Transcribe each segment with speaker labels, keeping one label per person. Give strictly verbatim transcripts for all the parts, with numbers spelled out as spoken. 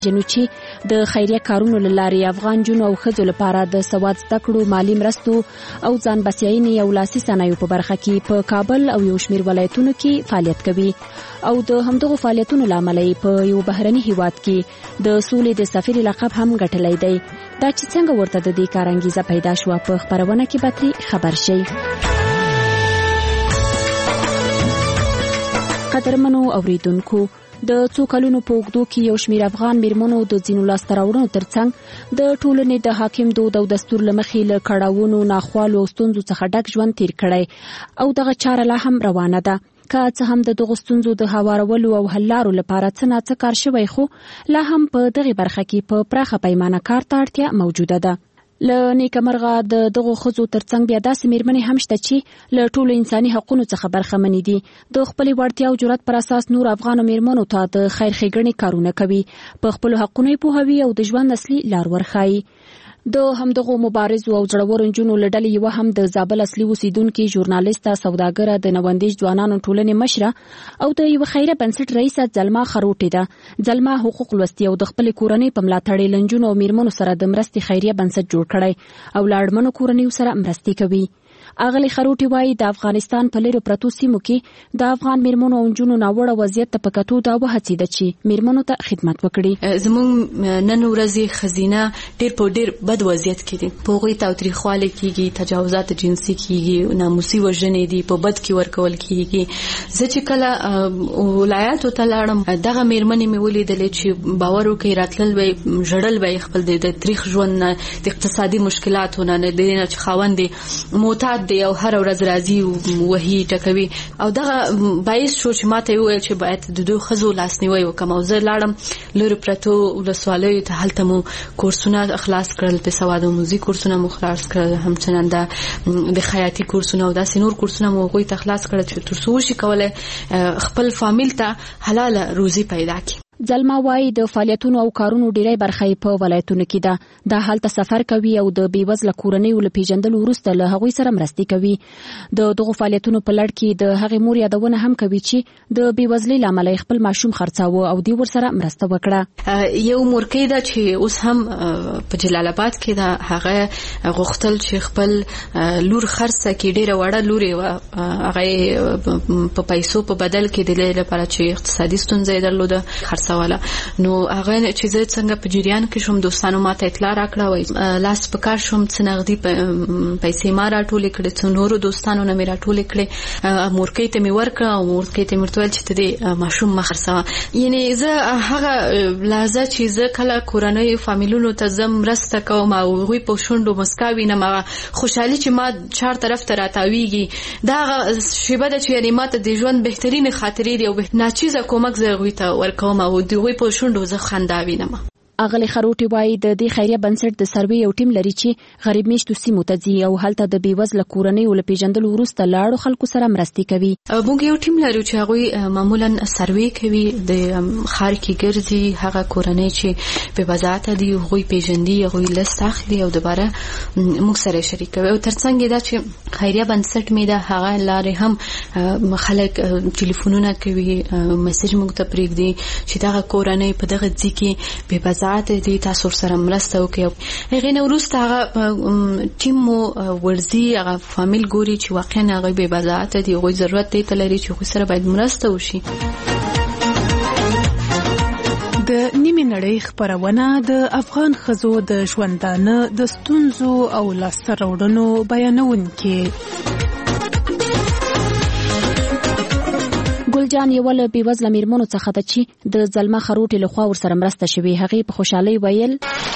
Speaker 1: جنوچي د خیریه کارونو لارې افغان جنو او ښځو لپاره د سواد زده کړو مالی مرستو او ځان بسیاینې او لاسي صنایعو په برخه کې په کابل او یو شمېر ولایتونو کې فعالیت کوي او د همدغو فعالیتونو له امله په یو بهرني هیواد کې د سولې د سفیر لقب هم ګټلی دی. دا چې څنګه ورته د دې کار انګیزه پیدا شوه په خپرونه کې به ترې خبر شئ. قدرمنو اوریدونکو، د څو کلونو په اوږدو کې یو شمېر افغان میرمنو د ځینو لاسته راوړنو ترڅنګ د ټولنې د حاکم دود او دستور له مخې له کړاوونو، ناخوالو او ستونزو څخه ډک ژوند تیر کړی او دغه چاره لا هم روانه ده. که څه هم د دغو ستونزو د هوارولو او حل لارو لپاره څه ناڅه کار شوی، خو لا هم په دغې برخه کې په پراخه پیمانه کار ته اړتیا موجوده ده. له نیکمرغه د دغو ښځو ترڅنګ بیا داسې میرمنې هم شته چې له ټولو انساني حقونو څخه برخمنې دي. د خپلې وړتیا او جرأت پر اساس نور افغانو میرمنو ته د خیر ښېګڼې کارونه کوي، په خپلو حقونو یې پوهوي او د ژوند اصلي لار ورښایي. د همدغو مبارزو او زړورو نجونو له ډلې یوه هم د زابل اصلي اوسیدونکې ژورنالیسته، سوداګره، د نوندیز ځوانانو ټولنې مشره او د یوه خیریه بنسټ رئیسه زلما خروټې ده. زلما حقوق لوستي او د خپلې کورنۍ په ملاتړ یې له نجونو او میرمنو سره د مرستې خیریه بنسټ جوړ کړی او له اړمنو کورنیو سره مرستې کوي. اغلی خروټي وایي د افغانستان په لیرو پرتو سیمو کې د افغان میرمنو او نجونو ناوړه وضعیت ته په کتو دا وهڅېده چې میرمنو ته خدمت وکړي.
Speaker 2: زموږ نن ورځې ښځینه ډېر په ډېر بد وضعیت کې دي، په هغوی تاوتریخوالی کېږي، تجاوزات جنسي کېږي، ناموسي وژنې دي، په بد کې ورکول کېږي. زه چې کله ولایاتو ته لاړم، دغه میرمنې مې ولیدلې چې باور وکړئ راتلل به ژړل به خپل د تاریخ ژوند نه، د اقتصادي مشکلاتو نه، د دې نه چې خاوند دی معتاد دی او هر ورځ راځي وهي ټکوي. او دغه باعث شو چې ماته وویل چې باید د دوی ښځو لاسنیوی وکړم. او زه لاړم لرې پرتو ولسوالیو ته، هلته مو کورسونه خلاص کړل، په سواد آموزي کورسونه مو خلاص کړل، همچنان د خیاطي کورسونه او داسې نور کورسونه مو هغوی ته خلاص کړل چې تر څو وشي کولی خپل فامیل ته حلاله روزي پیدا کړي.
Speaker 1: زلما وایي د فعالیتونو او کارونو ډیری برخه په ولایتونو کې ده. دا هلته سفر کوي او د بیوزله کورنیو له پیژندلو وروسته له هغوی سره مرستې کوي. د دغو فعالیتونو په لړ کې د هغې مور یادونه هم کوي چې د بیوزلۍ له امله خپل ماشوم خرڅاوه او دوی ورسره مرسته وکړه.
Speaker 2: یو مورکۍ ده چې اوس هم په جلال آباد کې ده، هغه غوښتل چې خپل لور خرڅه کړي، ډیره وړه لور یې وه، هغه په پیسو په بدل کې د دې لپاره چې اقتصادي ستونزه یې درلوده خرڅ والا. نو هغه چې زه څنګه په جریان کې شوم، دوستانو ماته اطلاع راکړه، وای لاس په کار شوم، څه نغدي پیسې ما راټولې کړې، څو نورو دوستانو نه مې راټولې کړې، مورکۍ ته مې ورکړه او مورکۍ ته مې ورته ویل چې ته دې ماشوم مه خرڅوه. یعنې زه هغه لحظه چې زه کله کورنیو فامیلونو ته زه مرسته کوم او هغوی په شونډو مسکا وینم، هغه خوشحالي چې ما چار طرف ته راتاویږي، دا هغه شیبه ده چې یعنې ما ته د ژوند بهترینې خاطرې دي او ناچیزه کومک زه هغوی ته ورکوم او دوی په شونډو زه خندا وینم.
Speaker 1: اغلی خروټي وایي د دې خیریه بنسټ د سروې یو ټیم لري چې غریب میشتو سیمو ته ځي او هلته د بیوزله کورنیو له پیژندلو وروسته له اړو خلکو سره مرستې کوي.
Speaker 2: موږ یو ټیم لرو چې هغوی معمولا سروې کوي، د ښار کې ګرځي، هغه کورنۍ چې بې وضعیته دي هغوی پیژندي، هغوی لست اخلي او دوباره موږ سره شریکوي. او ترڅنګ دا چې خیریه بنسټ مې ده، هغه لارې هم خلک ټلیفونونه کوي، میسج موږ ته پرېږدي چې دغه کورنۍ په دغه ځای کې بې وضعیته دي، تاسو سره مرسته وکړئ. هغې نه وروسته هغه ټیم مو ورځي، هغه فامیل ګوري چې واقعا هغوی بې وضعیته دي، هغوی ضرورت دې ته لري چې هغوی سره باید مرسته وشي.
Speaker 3: د نیمې نړۍ خپرونه د افغان ښځو د ژوندانه د ستونزو او لاسته راوړنو بیانونکې.
Speaker 1: ګلجان یوه له بېوزله میرمنو څخه ده چې د زلما خروټې لخوا ورسره مرسته شوې. هغې په خوشحالۍ ویل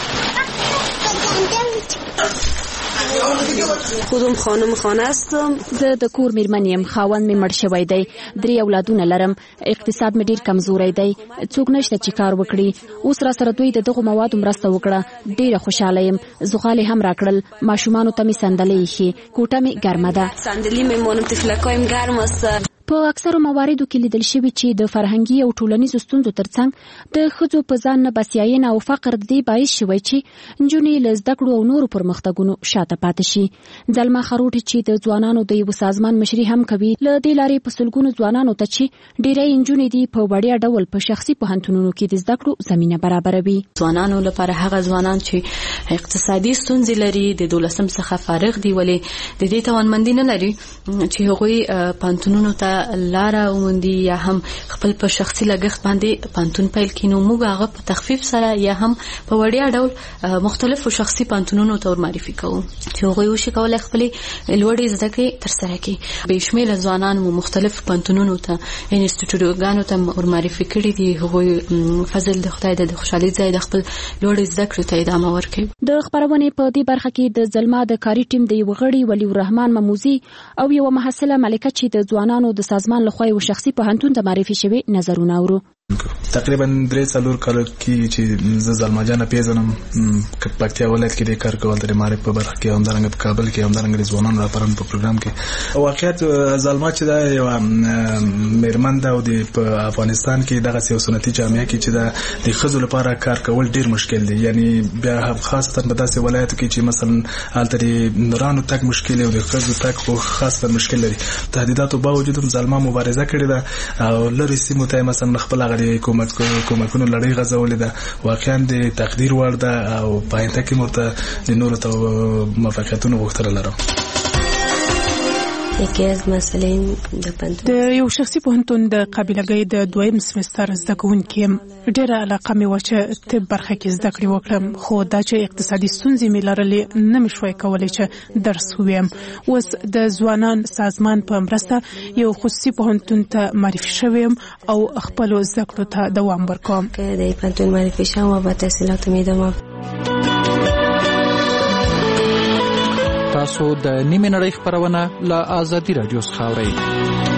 Speaker 4: خودم خانم خانه هستم،
Speaker 1: زه د کور میرمن یم، خاوند مې مړ شوی دی، درې اولادونه لرم، اقتصاد مې ډیر کمزوری دی، څوک نشته چې کار وکړي. اوس را سره دوی د دغو موادو مرسته وکړه، ډیره خوشاله یم. زغالې هم راکړل، ماشومانو ته مې صندلۍ ایښي، کوټه مې ګرمه ده.
Speaker 4: صندلی مې مانم، تفلکایم ګرم است.
Speaker 1: په اکثرو مواردو کې لیدل شوي چې د فرهنګي او ټولنیزو ستونزو ترڅنګ د ښځو په ځان نه بسیاینه او فقر د دې باعث شوی چې نجونې له زده کړو او نورو پرمختګونو شاته پاتې شي. زلمه خروټي چې د ځوانانو د یو سازمان مشري هم کوي، له دې لارې په سلګونو ځوانانو ته چې ډېری نجونې دي په وړیا ډول په شخصي پوهنتونونو کې د زده کړو زمینه برابروي.
Speaker 2: ځوانانو لپاره هغه ځوانان چې اقتصادي ستونزې لري، د دولسم څخه فارغ دي، ولې د دې توانمندي نه لري چې هغوی پوهنتونونو ته لاره وموندي یا هم خپل په شخصي لګښت باندې پوهنتون پیل کړي، نو موږ هغه په تخفیف سره یا هم په وړیا ډول مختلفو شخصي پوهنتونونو ته ورمعرفي کوو چې هغوی وشي کولی خپلې لوړې زده کړې ترسره کړي. بې شمېره ځوانان مو مختلف پوهنتونونو ته انسټیټیوټونو ته ورمعرفي کړي دي، هغوی فضل د خدای د خوشحالۍ ځای د خپل لوړې زده کړې ته ادامه ورکوي.
Speaker 1: د خپرونې په دې برخه کې د زلمه د کاري ټیم د یو غړي ولی الرحمن مموزي او یو محصله ملکه چې د ځوانانو د سازمان لخوا یو شخصي پوهنتون ته معرفي شوی نظرونه اورو.
Speaker 5: تقریبا درې څلور کال کې چې زه زلمه جان پیژنم په پکتیا ولایت کې د کار کول د معرفت په برخه کې، همدارنګه په کابل کې، همدارنګه ځوانانو راپورن په پروګرام کې. واقعیت زلمه چې دا یو میرمن ده او د افغانستان کې دغه یو سنتي جامعه کې چې د ښځو لپاره کار کول ډیر مشکل دی، یعنی بیا خاصه په داسې ولایتو کې چې مثلا الته نورانو تک مشکل او د ښځو تک خو خاصه مشکل لري. تهدیداتو باوجود هم زلمه مبارزه کړې ده او لری سیمو ته مثلا خپل د حکومت کومکونو لړۍ غځولې ده، واقعا د تقدیر وړ ده او په آینده کې مرته د نورو ته موفقیتونو غوښتنه لرم.
Speaker 4: یکی از مسئلې د پوهنتون
Speaker 3: د یو شخصي پوهنتون د قابلګۍ د دویم سمستر زده کوونکي ډېره علاقه مې وه چې طب برخه کې زده کړې وکړم، خو دا چې اقتصادي ستونزې مې لرلې نه مې شوی کولی چې درس وویم. اوس د ځوانان سازمان په مرسته یو خصوصي پوهنتون ته معرفي شویم او خپلو زده کړو ته دوام ورکوم.
Speaker 4: که د پوهنتون معرفي شوم و به تحصیلاتو مې ادامه.
Speaker 6: تاسو د نیمه نړۍ خبرونه له آزادي رادیو څخه اورئ.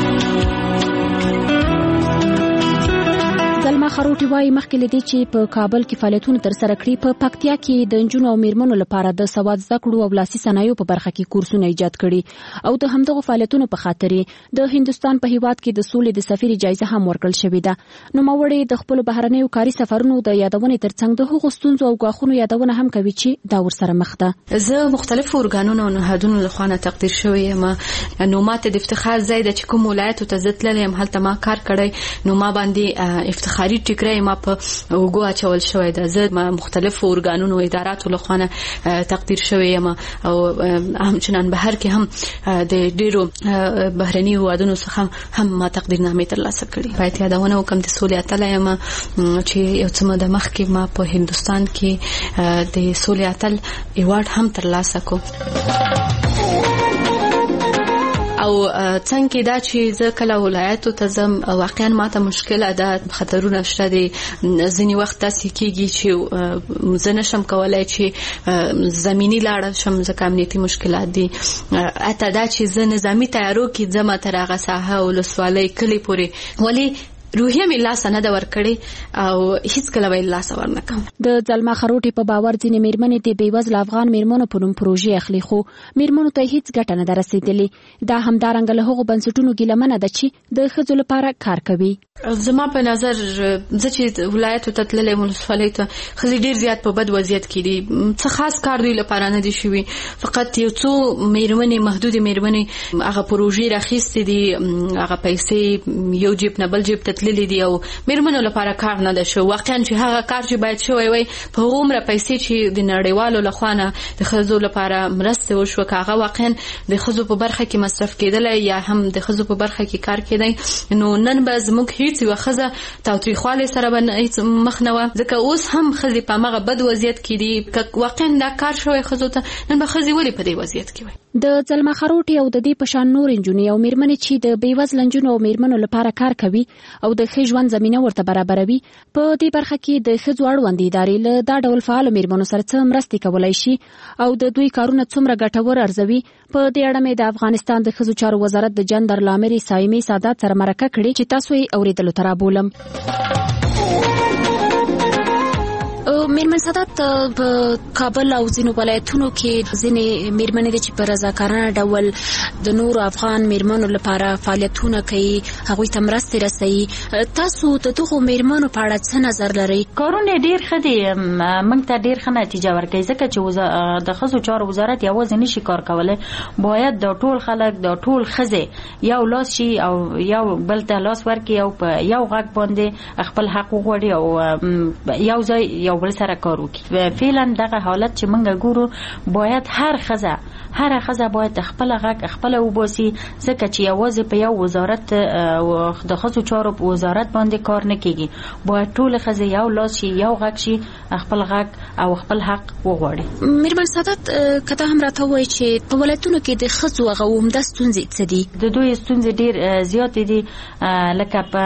Speaker 1: زلمه خروټي وايي مخکې لدی چې په کابل کې فعالیتونه تر سره کړي، په پکتیا کې د نجونو او میرمنو لپاره د سواد زده کړو او لاسي صنایعو په برخه کې کورسونه ایجاد کړي او د همدغه فعالیتونو په خاطر د هندستان په هیواد کې د سولې د سفیر جایزه هم ورکړل شوې ده. نو ماوړې د خپل بهرنیو کاري سفرونو د یادونې ترڅنګ د هغو ستونزو او غاښونو یادونه هم کوي چې دا ورسره مخ ده.
Speaker 2: زه مختلفو ارګانونو او نهادونو له خوا تقدیر شوی یم، نو ماته د افتخار ځای ده چې کوم ولایت ته زه تللی یم، هلته ما کار کړی، نو ما باندې افتخاري ټیکری ما په وګو اچول شوی ده. زه مختلفو ارګانونو او اداراتو له خوا تقدیر شوی یم او همچنان بهر کې هم د ډیرو بهرني هیوادونو څخه هم ما تقدیرنامې ترلاسه کړي. باید یادونه وکړم د سولې اتل یم چې یو څه موده مخکې ما په هندوستان کې د سولې اتل ایوارډ هم ترلاسه کړ. او څنګه دا چې زه کله ولایتو ته ځم واقعا ماته مشکله ده، خطرونه شته دي، ځینې وخت داسې کېږي چې زه نشم کولی چې زمینی لاړه شم ځکه امنیتي مشکلات دي. حتی دا چې زه نظامي تیارو کې ځم تر هغه ساحه ولسوالۍ کلي پورې، ولی روحیه مې لاسه نه ده ورکړې او هیڅ کله به لاسه ورنکم.
Speaker 1: د زلمه خروټي په باور ځینې میرمنې د بېوزله افغان میرمنو په نوم پروژې اخلي، خو میرمنو ته هیڅ ګټه نه ده رسېدلې. دا همدارنګه له هغو بنسټونو ګیلمنه ده چې د ښځو لپاره کار کوي.
Speaker 2: زما په نظر زه چې ولایتو ته تللی ولسوالۍ ته، ښځې ډېر زیات په بد وضعیت کې دي، څه خاص کار دوی لپاره نه دي شوي، فقط یو څو میرمنې محدودې میرمنې هغه پروژې راخیستې دي، هغه پیسې یو جیب نه بل جیب ته تللی دي او میرمنو لپاره کار نه ده شو. واقعا چې هغه کار چې باید شوی وای په هغومره پیسې چې د نړیوالو لخوا نه د ښځو لپاره مرستې وشوه، که هغه واقعا د ښځو په برخه کې مصرف کېدلی یا هم د ښځو په برخه کې کار کېدی، نو نن به زموږ هیڅ یوه ښځه تاوتریخوالي سره به هیڅ مخ نه وه، ځکه اوس هم ښځې په همغه بد وضعیت کې دي. که واقعا دا کار شوی ښځو ته، نن به ښځې ولې په دې وضعیت کې وای؟
Speaker 1: د زلمه خروټي او د دې په شان نور نجونې او میرمنې چې د بېوزله نجونو او میرمنو لپاره کار کوي او د ښه ژوند زمینه ورته برابروي، په دې برخه کې د ښځو اړوندې ادارې له دا ډول فعالو میرمنو سره څه مرستې کولی شي او د دوی کارونه څومره ګټور ارزوي. په دې اړه مې د افغانستان د ښځو چارو وزارت د جندر لامرې سایمې سادات سره مرکه کړې چې تاسو یې اورېدلو ته رابولم. میرمن سادات په کابل او ځینو ولایتونو کې ځینې میرمنې د چې په رضاکارانه ډول د نور افغان میرمنو لپاره فعالیتونه کوي، هغوی ته مرستې رسوي. تاسو د دغو میرمنو په اړه څه نظر لرئ؟
Speaker 7: کارونه ډیر ښه دي، موږ ته ډیر ښه نتیجه ورکوي، ځکه چې د ښځو چارو وزارت یوازې نشي کار کولی، باید د ټول خلک د ټول ښځې یو لاس شي او یو بل ته لاس ورکړي او په یو غږ باندې خپل حق وغواړي او یو ځای یو بل سره کار وکړي. فعلا دغه حالت چې موږ ګورو، باید هر ښځه هر ښځه باید خپل غږ خپل وباسي، ځکه چې یوازې په یو وزارت د ښځو چارو په وزارت باندې کار نه کیږي، باید ټول ښځې یو لاس شي، یو غږ شي، خپل غږ او خپل حق وغواړي.
Speaker 1: میرمن سادات، کته هم راته وایي چې په ولایتونو کې د ښځو هغه عمده ستونزې څه دي؟ د
Speaker 7: دوی ستونزې ډېر زیاتې دي، لکه په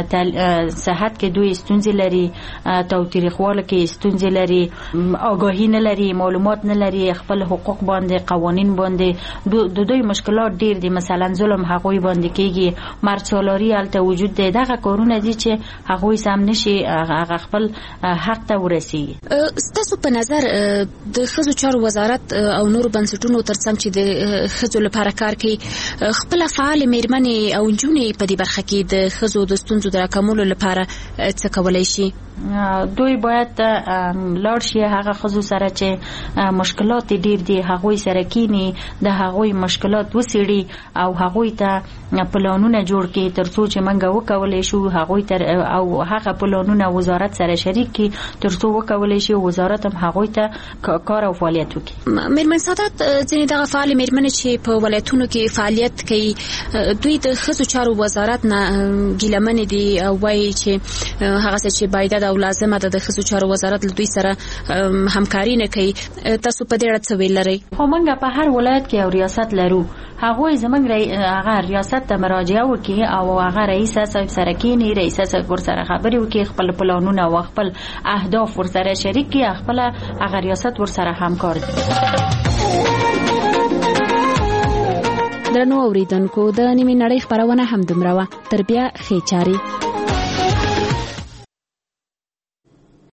Speaker 7: صحت کې دوی ستونزې لري، تاوتریخوالي کې ستونزې لري، آگاهي نه لري، معلومات نه لري، خپل حقوق باندې قوانین باندې د دوی مشکلات ډېر دي. مثلا ظلم هغوی باندې کېږي، مرد سالاري هلته وجود دی. دغه کارونه دي چې هغوی سم نشي هغه خپل حق ته ورسیږي.
Speaker 1: ستاسو په نظر د ښځو چارو وزارت او نور بنسټونو ترڅنګ چې د ښځو لپاره کار کوي، خپل فعال میرمنې او نجونې په دې برخه کې د ښځو د ستونزو د راکمولو لپاره څه کولای شي؟
Speaker 7: دوی باید لاړ شي هغه ښځو سره چې مشکلات ډیر دي، هغوی سره کینی، د هغوی مشکلات وسیړي او هغوی ته پلانونه جوړ کړي ترڅو چې موږ وکولای شو هغوی تر او هغه پلانونه وزارت سره شریک کړي ترڅو وکولای شي وزارت هم هغوی ته کار او فعالیت وکړي.
Speaker 1: میرمن سادات، ځینې دغه فعال میرمنې چې په ولایتونو کې فعالیت کوي، دوی د ښځو چارو وزارت نه ګیلمنې دي او وایي چې هغه څه چې باید او لازمه ده د ښځو چارو وزارت له دوی سره همکاري نه کوي. تاسو په دې اړه څه ویل لرئ؟
Speaker 7: خو موږ په هر ولایت کې یو ریاست لرو، هغوی زموږ هغه ریاست ته مراجعه وکړي او هغه رئیس صاحب سره کینی، رئیس صاحب ورسره خبرې وکړي، خپل پلانونه او خپل اهداف ورسره شریک کړي، خپل هغه ریاست ورسره همکار دي.
Speaker 1: درنو اوریدونکو، د نیمه نړۍ خبرونه هم دومره وه، تر بیا ښې چارې.